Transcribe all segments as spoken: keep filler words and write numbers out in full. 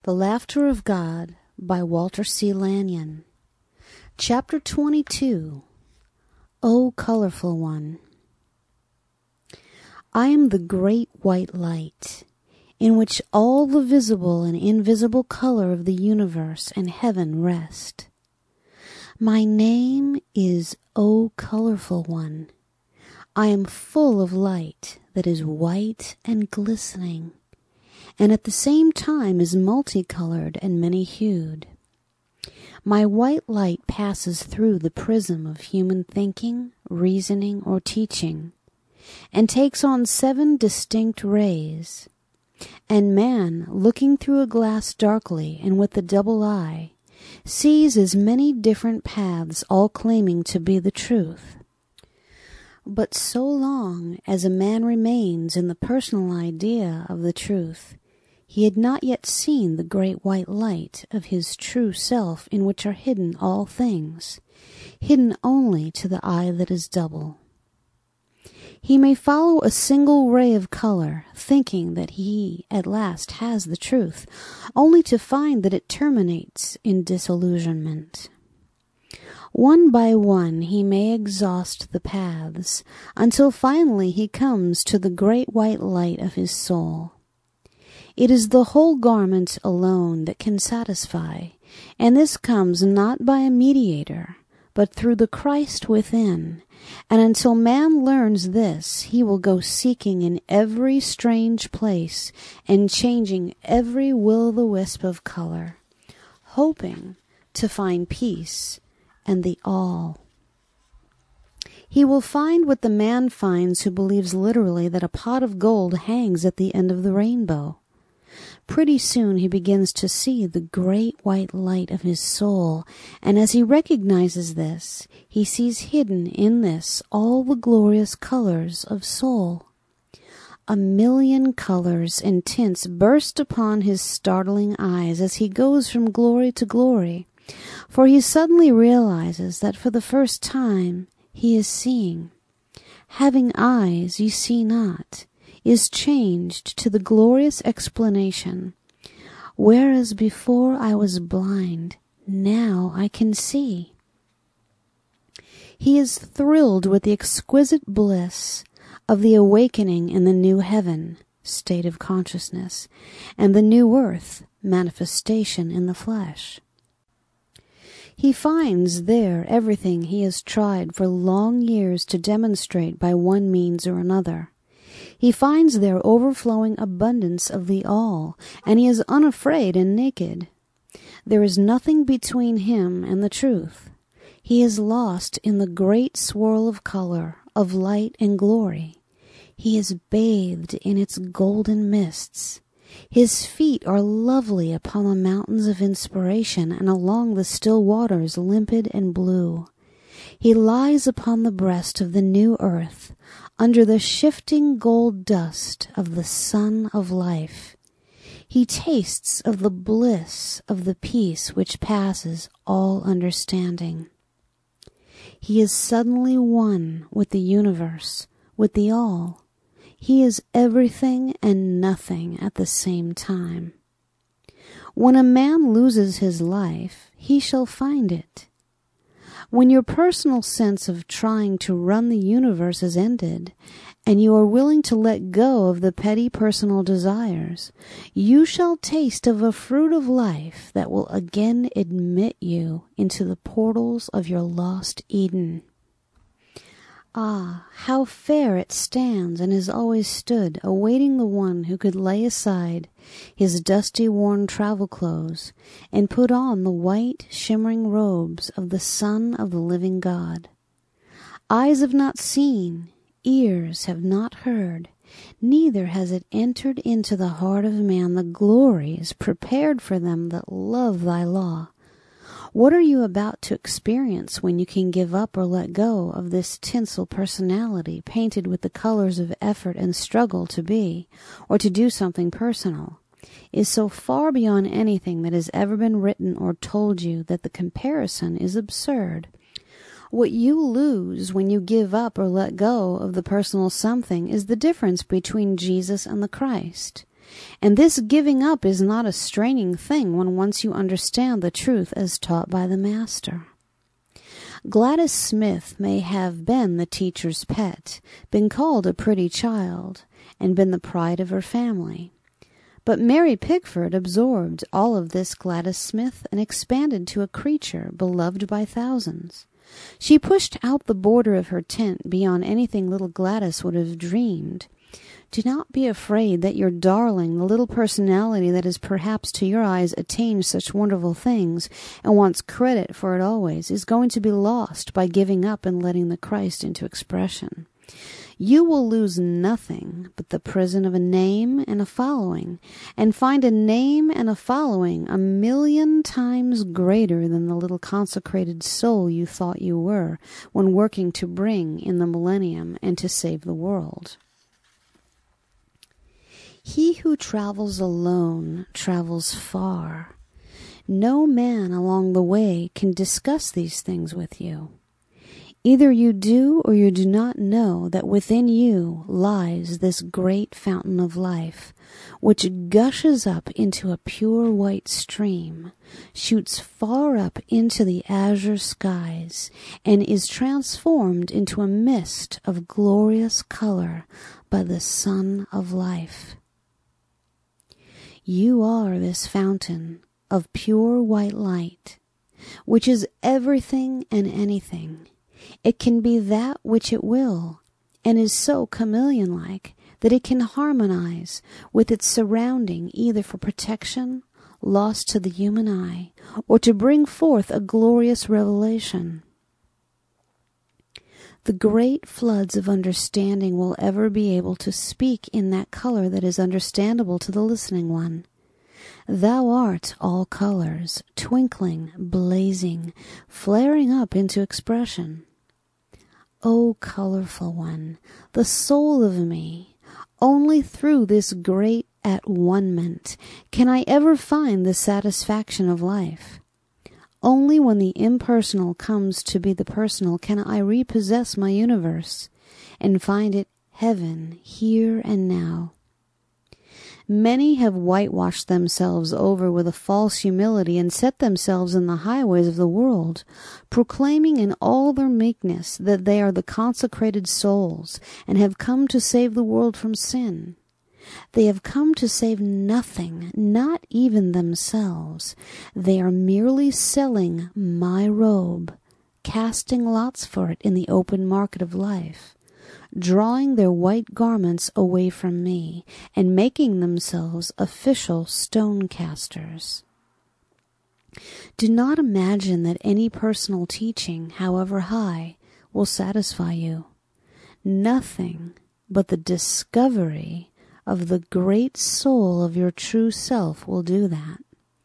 The Laughter of God by Walter C. Lanyon. Chapter twenty-two. O Colorful One. I am the great white light, in which all the visible and invisible color of the universe and heaven rest. My name is O Colorful One. I am full of light that is white and glistening, and at the same time is multicolored and many-hued. My white light passes through the prism of human thinking, reasoning, or teaching, and takes on seven distinct rays. And man, looking through a glass darkly and with the double eye, sees as many different paths, all claiming to be the truth. But so long as a man remains in the personal idea of the truth, he had not yet seen the great white light of his true self, in which are hidden all things, hidden only to the eye that is double. He may follow a single ray of color, thinking that he at last has the truth, only to find that it terminates in disillusionment. One by one he may exhaust the paths, until finally he comes to the great white light of his soul. It is the whole garment alone that can satisfy, and this comes not by a mediator, but through the Christ within, and until man learns this, he will go seeking in every strange place and changing every will-o'-the-wisp of color, hoping to find peace and the all. He will find what the man finds who believes literally that a pot of gold hangs at the end of the rainbow. Pretty soon he begins to see the great white light of his soul, and as he recognizes this, he sees hidden in this all the glorious colors of soul. A million colors and tints burst upon his startling eyes as he goes from glory to glory, for he suddenly realizes that for the first time he is seeing. Having eyes you see not is changed to the glorious explanation, whereas before I was blind, now I can see. He is thrilled with the exquisite bliss of the awakening in the new heaven, state of consciousness, and the new earth, manifestation in the flesh. He finds there everything he has tried for long years to demonstrate by one means or another. He finds there overflowing abundance of the all, and he is unafraid and naked. There is nothing between him and the truth. He is lost in the great swirl of color, of light and glory. He is bathed in its golden mists. His feet are lovely upon the mountains of inspiration and along the still waters limpid and blue. He lies upon the breast of the new earth, under the shifting gold dust of the sun of life. He tastes of the bliss of the peace which passes all understanding. He is suddenly one with the universe, with the all. He is everything and nothing at the same time. When a man loses his life, he shall find it. When your personal sense of trying to run the universe is ended, and you are willing to let go of the petty personal desires, you shall taste of a fruit of life that will again admit you into the portals of your lost Eden. Ah, how fair it stands and has always stood, awaiting the one who could lay aside his dusty worn travel clothes and put on the white shimmering robes of the Son of the living God. Eyes have not seen, ears have not heard, neither has it entered into the heart of man the glories prepared for them that love thy law. What are you about to experience when you can give up or let go of this tinsel personality painted with the colors of effort and struggle to be, or to do something personal, is so far beyond anything that has ever been written or told you that the comparison is absurd. What you lose when you give up or let go of the personal something is the difference between Jesus and the Christ. And this giving up is not a straining thing when once you understand the truth as taught by the Master. Gladys Smith may have been the teacher's pet, been called a pretty child, and been the pride of her family. But Mary Pickford absorbed all of this Gladys Smith and expanded to a creature beloved by thousands. She pushed out the border of her tent beyond anything little Gladys would have dreamed. Do not be afraid that your darling, the little personality that has perhaps to your eyes attained such wonderful things and wants credit for it always, is going to be lost by giving up and letting the Christ into expression. You will lose nothing but the prison of a name and a following, and find a name and a following a million times greater than the little consecrated soul you thought you were when working to bring in the millennium and to save the world. He who travels alone travels far. No man along the way can discuss these things with you. Either you do or you do not know that within you lies this great fountain of life, which gushes up into a pure white stream, shoots far up into the azure skies, and is transformed into a mist of glorious color by the sun of life. You are this fountain of pure white light, which is everything and anything. It can be that which it will, and is so chameleon-like that it can harmonize with its surrounding either for protection, lost to the human eye, or to bring forth a glorious revelation. The great floods of understanding will ever be able to speak in that color that is understandable to the listening one. Thou art all colors, twinkling, blazing, flaring up into expression. O colorful one, the soul of me, only through this great at-one-ment can I ever find the satisfaction of life. Only when the impersonal comes to be the personal can I repossess my universe and find it heaven here and now. Many have whitewashed themselves over with a false humility and set themselves in the highways of the world, proclaiming in all their meekness that they are the consecrated souls and have come to save the world from sin. They have come to save nothing, not even themselves. They are merely selling my robe, casting lots for it in the open market of life, drawing their white garments away from me, and making themselves official stone casters. Do not imagine that any personal teaching, however high, will satisfy you. Nothing but the discovery of the great soul of your true self will do that.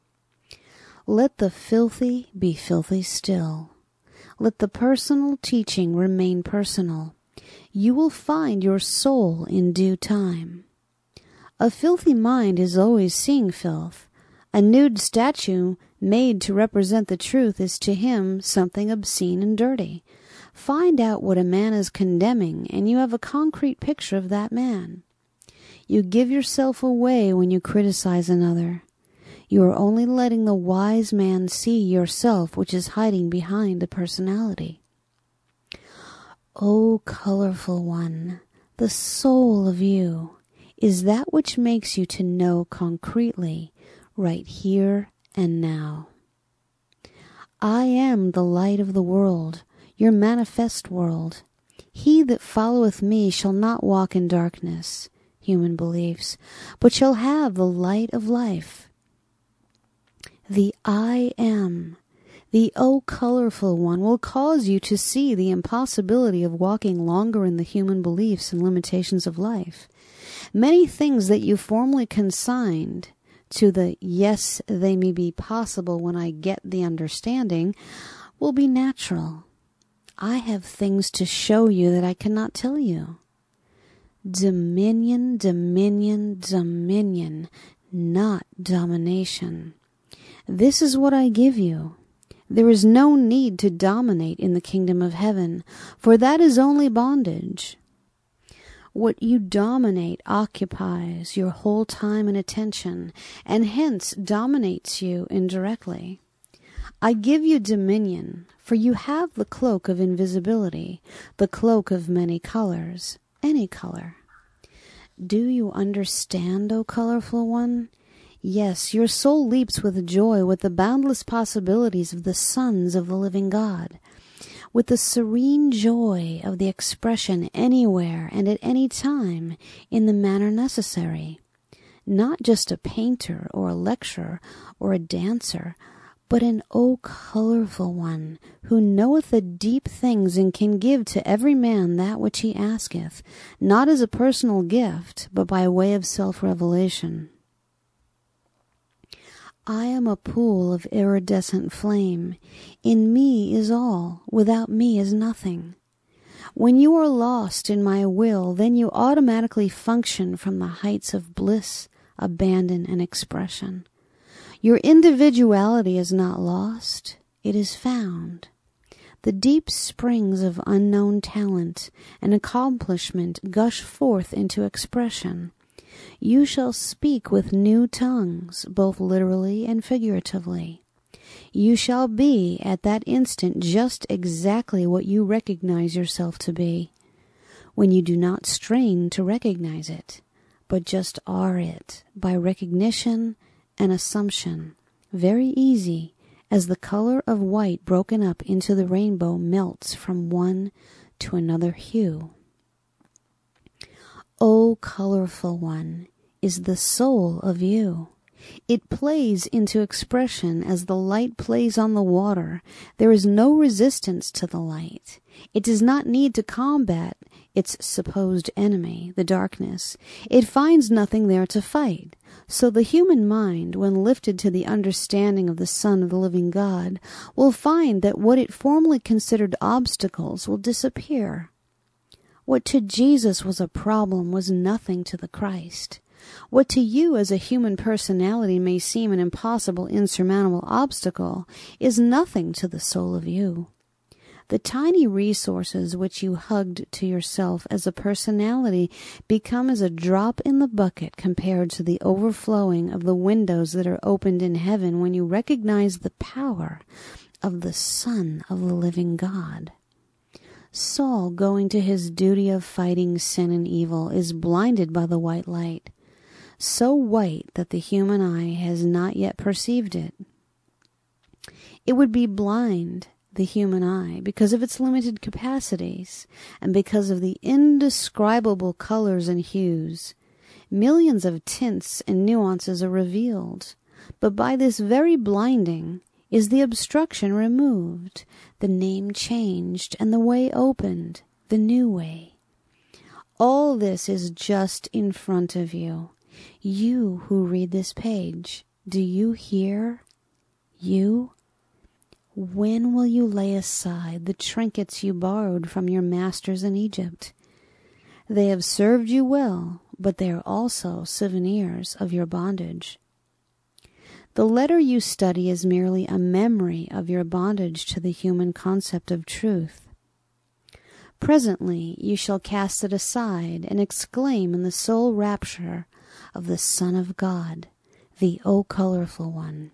Let the filthy be filthy still. Let the personal teaching remain personal. You will find your soul in due time. A filthy mind is always seeing filth. A nude statue made to represent the truth is to him something obscene and dirty. Find out what a man is condemning, and you have a concrete picture of that man. You give yourself away when you criticize another. You are only letting the wise man see yourself, which is hiding behind the personality. O colorful one, the soul of you is that which makes you to know concretely, right here and now. I am the light of the world, your manifest world. He that followeth me shall not walk in darkness, human beliefs, but shall have the light of life. The I am, the O colorful one, will cause you to see the impossibility of walking longer in the human beliefs and limitations of life. Many things that you formerly consigned to the yes, they may be possible when I get the understanding, will be natural. I have things to show you that I cannot tell you. Dominion, dominion, dominion, not domination. This is what I give you. There is no need to dominate in the kingdom of heaven, for that is only bondage. What you dominate occupies your whole time and attention, and hence dominates you indirectly. I give you dominion, for you have the cloak of invisibility, the cloak of many colors, any color. Do you understand, O colorful one? Yes, your soul leaps with joy with the boundless possibilities of the sons of the living God, with the serene joy of the expression anywhere and at any time in the manner necessary. Not just a painter or a lecturer or a dancer, but an O colorful one, who knoweth the deep things and can give to every man that which he asketh, not as a personal gift, but by way of self-revelation. I am a pool of iridescent flame. In me is all, without me is nothing. When you are lost in my will, then you automatically function from the heights of bliss, abandon, and expression. Your individuality is not lost, it is found. The deep springs of unknown talent and accomplishment gush forth into expression. You shall speak with new tongues, both literally and figuratively. You shall be at that instant just exactly what you recognize yourself to be, when you do not strain to recognize it, but just are it by recognition and assumption, very easy, as the color of white broken up into the rainbow melts from one to another hue. O colorful one is the soul of you. It plays into expression as the light plays on the water. There is no resistance to the light. It does not need to combat its supposed enemy, the darkness. It finds nothing there to fight. So the human mind, when lifted to the understanding of the Son of the living God, will find that what it formerly considered obstacles will disappear. What to Jesus was a problem was nothing to the Christ. What to you as a human personality may seem an impossible, insurmountable obstacle is nothing to the soul of you. The tiny resources which you hugged to yourself as a personality become as a drop in the bucket compared to the overflowing of the windows that are opened in heaven when you recognize the power of the Son of the living God. Saul, going to his duty of fighting sin and evil, is blinded by the white light, so white that the human eye has not yet perceived it. It would be blind, the human eye, because of its limited capacities and because of the indescribable colors and hues. Millions of tints and nuances are revealed, but by this very blinding is the obstruction removed, the name changed, and the way opened, the new way. All this is just in front of you. You who read this page, do you hear? You? When will you lay aside the trinkets you borrowed from your masters in Egypt? They have served you well, but they are also souvenirs of your bondage. The letter you study is merely a memory of your bondage to the human concept of truth. Presently you shall cast it aside and exclaim in the soul rapture of the Son of God, the O colorful one.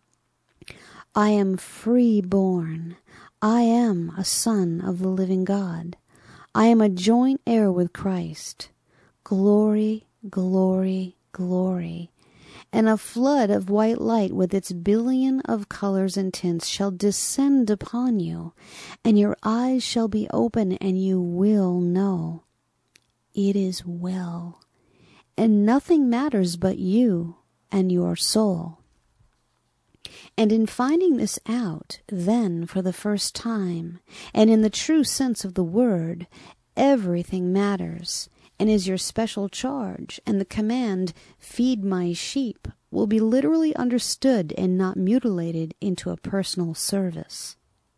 I am free born. I am a son of the living God. I am a joint heir with Christ. Glory, glory, glory. And a flood of white light with its billion of colors and tints shall descend upon you, and your eyes shall be open, and you will know. It is well, and nothing matters but you and your soul. And in finding this out, then, for the first time, and in the true sense of the word, everything matters, and is your special charge, and the command, feed my sheep, will be literally understood and not mutilated into a personal service.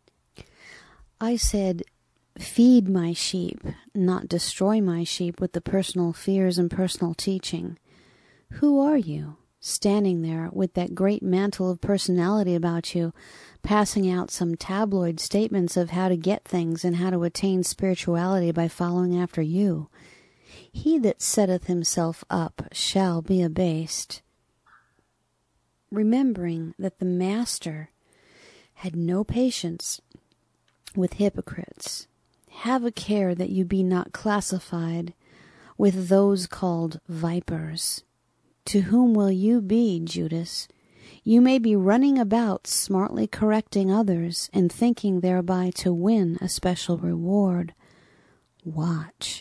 I said, feed my sheep, not destroy my sheep with the personal fears and personal teaching. Who are you, standing there with that great mantle of personality about you, passing out some tabloid statements of how to get things and how to attain spirituality by following after you? He that setteth himself up shall be abased. Remembering that the Master had no patience with hypocrites, have a care that you be not classified with those called vipers. To whom will you be, Judas? You may be running about smartly correcting others and thinking thereby to win a special reward. Watch.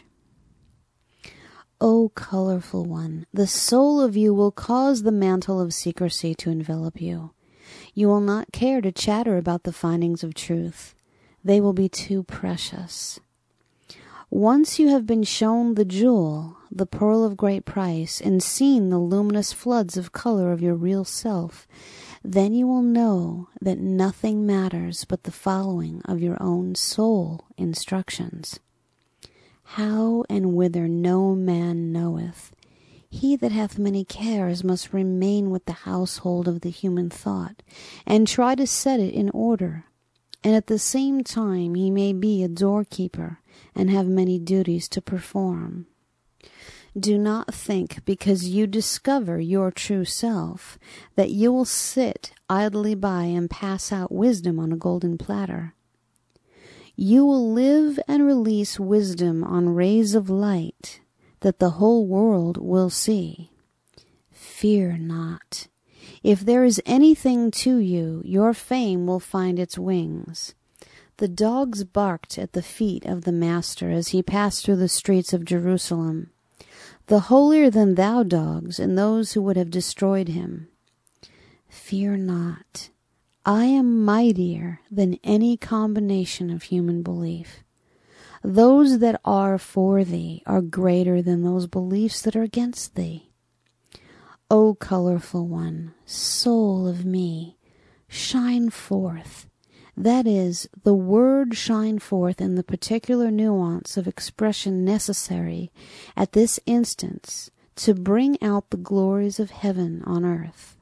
O colorful one, the soul of you will cause the mantle of secrecy to envelop you. You will not care to chatter about the findings of truth. They will be too precious. Once you have been shown the jewel, the pearl of great price, and seen the luminous floods of color of your real self, then you will know that nothing matters but the following of your own soul instructions. How and whither no man knoweth. He that hath many cares must remain with the household of the human thought, and try to set it in order. And at the same time he may be a doorkeeper, and have many duties to perform. Do not think, because you discover your true self, that you will sit idly by and pass out wisdom on a golden platter. You will live and release wisdom on rays of light that the whole world will see. Fear not. If there is anything to you, your fame will find its wings. The dogs barked at the feet of the Master as he passed through the streets of Jerusalem, the holier-than-thou dogs and those who would have destroyed him. Fear not. I am mightier than any combination of human belief. Those that are for thee are greater than those beliefs that are against thee. O colorful one, soul of me, shine forth. That is, the word shine forth in the particular nuance of expression necessary at this instance to bring out the glories of heaven on earth.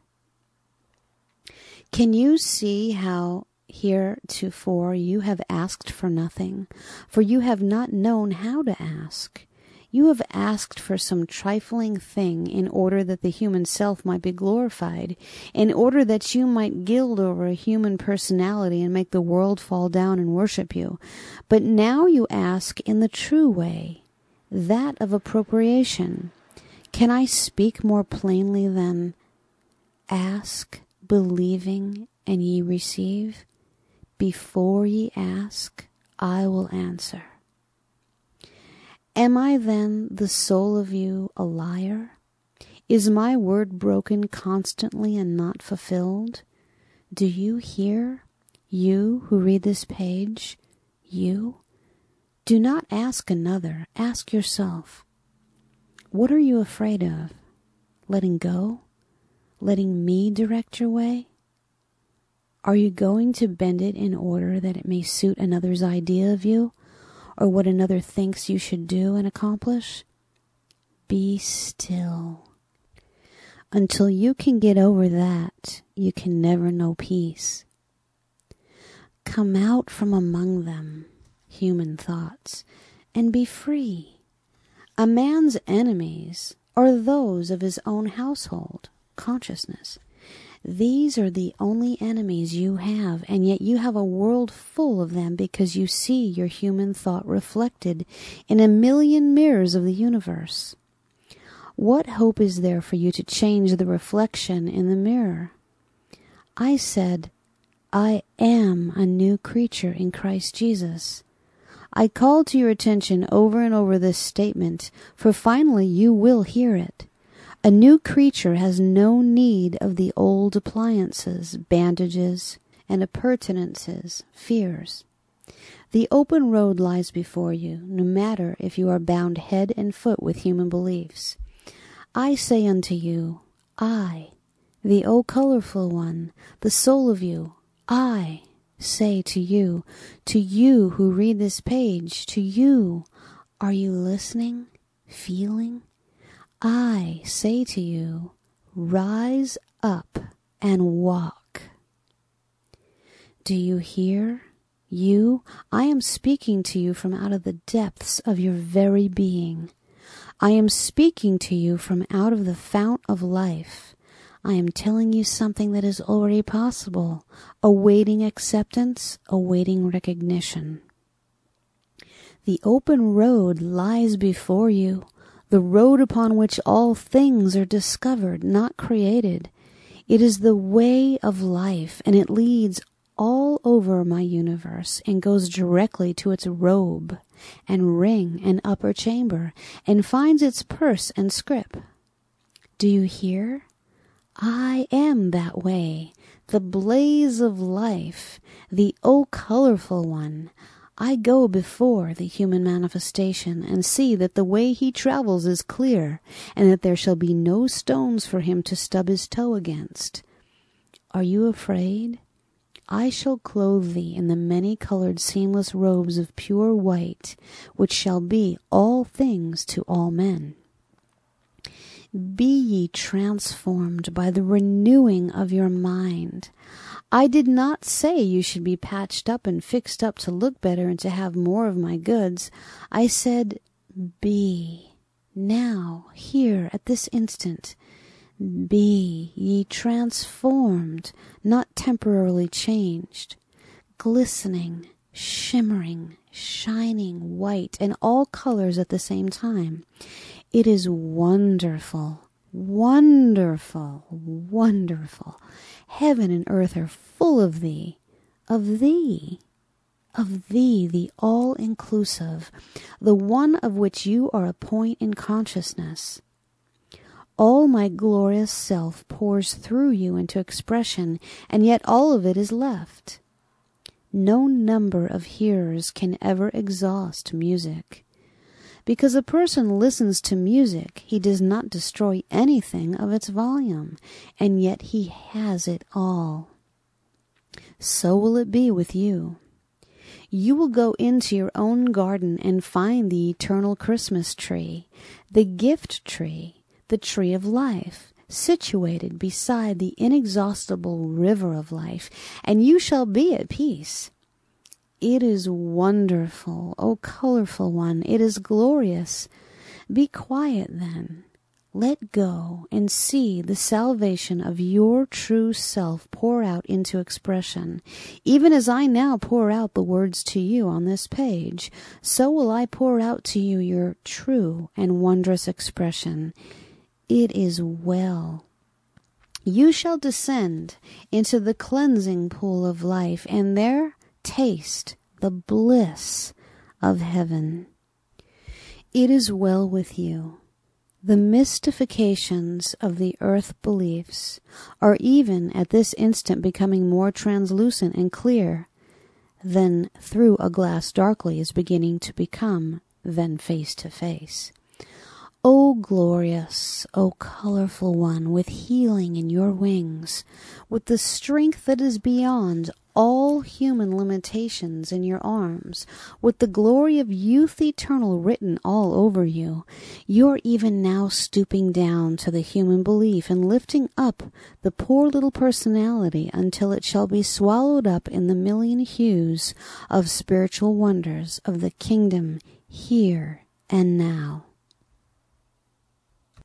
Can you see how heretofore you have asked for nothing, for you have not known how to ask? You have asked for some trifling thing in order that the human self might be glorified, in order that you might gild over a human personality and make the world fall down and worship you. But now you ask in the true way, that of appropriation. Can I speak more plainly than, ask, believing, and ye receive? Before ye ask, I will answer. Am I then the soul of you a liar? Is my word broken constantly and not fulfilled? Do you hear, you who read this page, you? Do not ask another, ask yourself. What are you afraid of? Letting go? Letting me direct your way? Are you going to bend it in order that it may suit another's idea of you? Or what another thinks you should do and accomplish? Be still. Until you can get over that, you can never know peace. Come out from among them, human thoughts, and be free. A man's enemies are those of his own household, consciousness. These are the only enemies you have, and yet you have a world full of them because you see your human thought reflected in a million mirrors of the universe. What hope is there for you to change the reflection in the mirror? I said, I am a new creature in Christ Jesus. I called to your attention over and over this statement, for finally you will hear it. A new creature has no need of the old appliances, bandages, and appurtenances, fears. The open road lies before you, no matter if you are bound head and foot with human beliefs. I say unto you, I, the O colorful one, the soul of you, I say to you, to you who read this page, to you, are you listening, feeling? I say to you, rise up and walk. Do you hear? You, I am speaking to you from out of the depths of your very being. I am speaking to you from out of the fount of life. I am telling you something that is already possible, awaiting acceptance, awaiting recognition. The open road lies before you, the road upon which all things are discovered, not created. It is the way of life, and it leads all over my universe and goes directly to its robe and ring and upper chamber and finds its purse and scrip. Do you hear? I am that way, the blaze of life, the oh colorful one. I go before the human manifestation and see that the way he travels is clear and that there shall be no stones for him to stub his toe against. Are you afraid? I shall clothe thee in the many-colored seamless robes of pure white, which shall be all things to all men. Be ye transformed by the renewing of your mind. I did not say you should be patched up and fixed up to look better and to have more of my goods. I said, be, now, here, at this instant. Be ye transformed, not temporarily changed, glistening, shimmering, shining white, and all colors at the same time. It is wonderful, wonderful, wonderful. Heaven and earth are full of thee, of thee, of thee, the all-inclusive, the one of which you are a point in consciousness. All my glorious self pours through you into expression, and yet all of it is left. No number of hearers can ever exhaust music. Because a person listens to music, he does not destroy anything of its volume, and yet he has it all. So will it be with you. You will go into your own garden and find the eternal Christmas tree, the gift tree, the tree of life, situated beside the inexhaustible river of life, and you shall be at peace. It is wonderful, O colorful one, it is glorious. Be quiet then. Let go and see the salvation of your true self pour out into expression. Even as I now pour out the words to you on this page, so will I pour out to you your true and wondrous expression. It is well. You shall descend into the cleansing pool of life, and there taste the bliss of heaven. It is well with you. The mystifications of the earth beliefs are even at this instant becoming more translucent and clear than through a glass darkly is beginning to become than face to face. O glorious, O colorful one, with healing in your wings, with the strength that is beyond all human limitations in your arms, with the glory of youth eternal written all over you, you're even now stooping down to the human belief and lifting up the poor little personality until it shall be swallowed up in the million hues of spiritual wonders of the kingdom here and now.